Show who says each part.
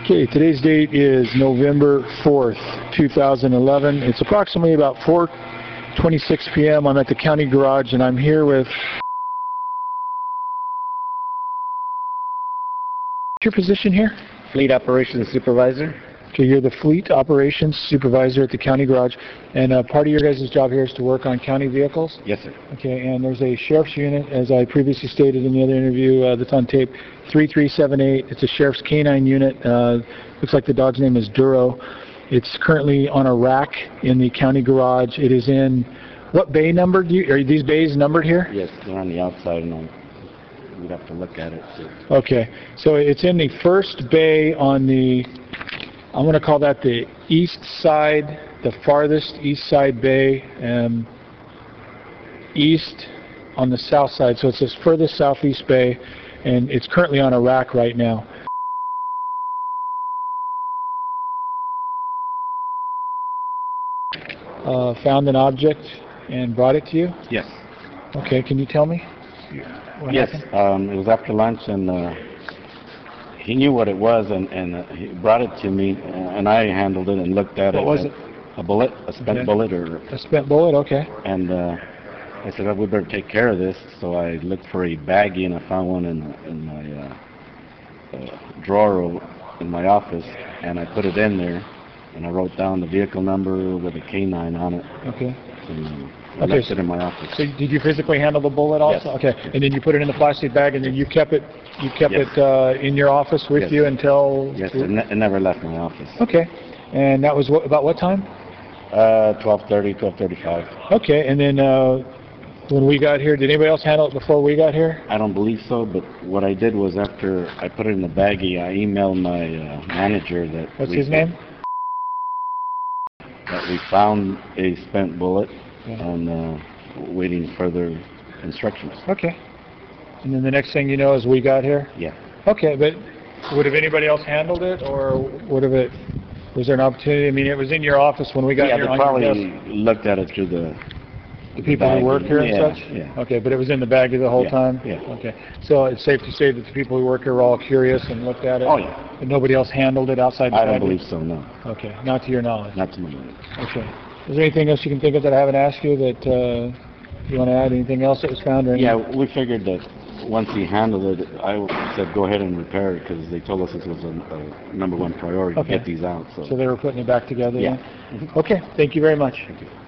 Speaker 1: Okay, today's date is November 4th, 2011. It's approximately about 4:26 p.m. I'm at the county garage and I'm here with... What's your position here?
Speaker 2: Fleet Operations Supervisor.
Speaker 1: Okay, you're the Fleet Operations Supervisor at the county garage, and part of your guys' job here is to work on county vehicles?
Speaker 2: Yes, sir.
Speaker 1: Okay, and there's a sheriff's unit, as I previously stated in the other interview that's on tape, 3378. It's a sheriff's canine unit. Looks like the dog's name is Duro. It's currently on a rack in the county garage. It is in... What bay number are these bays numbered here?
Speaker 2: Yes, they're on the outside, and we'd have to look at it.
Speaker 1: Okay, so it's in the first bay on the... I'm going to call that the east side, the farthest east side bay, east on the south side. So it's this furthest southeast bay, and it's currently on a rack right now. Found an object and brought it to you?
Speaker 2: Yes.
Speaker 1: Okay, can you tell me what happened?
Speaker 2: It was after lunch, and he knew what it was, and he brought it to me, and I handled it and looked at it.
Speaker 1: What was it?
Speaker 2: A bullet, a spent bullet, or
Speaker 1: a spent bullet. Okay.
Speaker 2: And I said, we better take care of this. So I looked for a baggie, and I found one in my drawer in my office, and I put it in there, and I wrote down the vehicle number with a K9 on it.
Speaker 1: Okay.
Speaker 2: And I left it in my office.
Speaker 1: So did you physically handle the bullet also?
Speaker 2: Yes.
Speaker 1: Okay. And then you put it in the plastic bag, and then you kept it. You kept
Speaker 2: Yes.
Speaker 1: it in your office with
Speaker 2: Yes.
Speaker 1: you until.
Speaker 2: Yes, it never left my office.
Speaker 1: Okay. And that was about what time?
Speaker 2: 12:30, 12:35.
Speaker 1: Okay. And then when we got here, did anybody else handle it before we got here?
Speaker 2: I don't believe so, but what I did was after I put it in the baggie, I emailed my manager that...
Speaker 1: What's his name?
Speaker 2: That we found a spent bullet,
Speaker 1: Yeah.
Speaker 2: and waiting further instructions.
Speaker 1: Okay. And then the next thing you know is we got here?
Speaker 2: Yeah.
Speaker 1: Okay, but would have anybody else handled it, or would have it... Was there an opportunity? I mean, it was in your office when we got
Speaker 2: Yeah,
Speaker 1: here
Speaker 2: they
Speaker 1: on
Speaker 2: probably
Speaker 1: your desk.
Speaker 2: looked at it through the
Speaker 1: People who work here and
Speaker 2: Yeah,
Speaker 1: such?
Speaker 2: yeah.
Speaker 1: Okay, but it was in the bag the whole
Speaker 2: Yeah,
Speaker 1: time?
Speaker 2: yeah.
Speaker 1: Okay. So it's safe to say that the people who work here were all curious and looked at it?
Speaker 2: Oh, yeah.
Speaker 1: And nobody else handled it outside the
Speaker 2: I
Speaker 1: bag?
Speaker 2: don't believe so, no.
Speaker 1: Okay, not to your knowledge?
Speaker 2: Not to my knowledge.
Speaker 1: Okay. Is there anything else you can think of that I haven't asked you that you want to add? Anything else that was found? Or
Speaker 2: Yeah, we figured that once he handled it, I said go ahead and repair it, because they told us this was a #1 priority
Speaker 1: Okay.
Speaker 2: to get these out.
Speaker 1: So they were putting it back together?
Speaker 2: Yeah.
Speaker 1: then? Okay, thank you very much.
Speaker 2: Thank you.